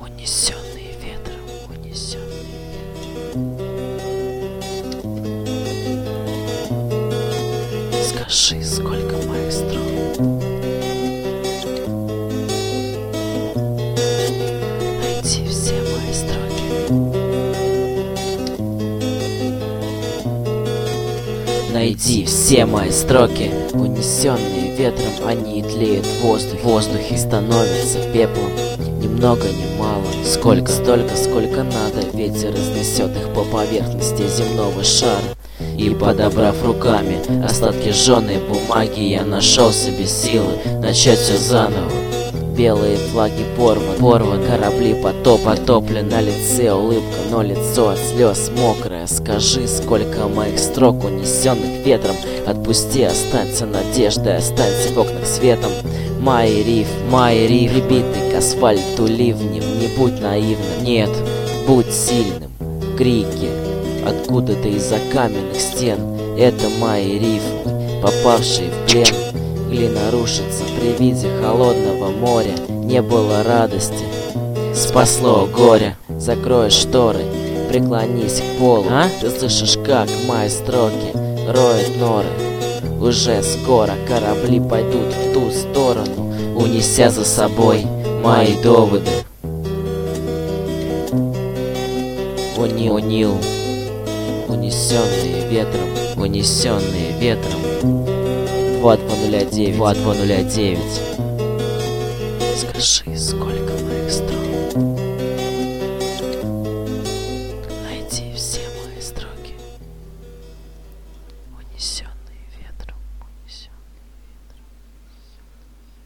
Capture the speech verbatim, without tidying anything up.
Унесенные ветром, унесенные ветром. Скажи, сколько моих строк. Найди все мои строки. Найди все мои строки. Унесенные ветром, они тлеют в воздухе. В воздухе становятся пеплом. Ни много, ни мало. Сколько, столько, сколько надо. Ветер разнесет их по поверхности земного шара. И, подобрав руками остатки жженой бумаги, я нашел себе силы начать все заново. Белые флаги порваны, порван, корабли потоп, потоплен, на лице улыбка, но лицо от слез мокрое. Скажи, сколько моих строк, унесенных ветром. Отпусти, останься надеждой, останься в окнах светом. Мои риф, мои риф, прибитый к асфальту ливнем. Не будь наивным, нет, будь сильным. Крики откуда-то из-за каменных стен. Это мои рифмы, попавшие в плен. Глина рушится при виде холодного моря. Не было радости, спасло горе. Закрой шторы, преклонись к полу. А? Ты слышишь, как мои строки роют норы. Уже скоро корабли пойдут в ту сторону, унеся за собой мои доводы. Уни, унил, унесенные ветром, унесенные ветром. два два ноль девять, два два ноль девять. Скажи, сколько моих строк.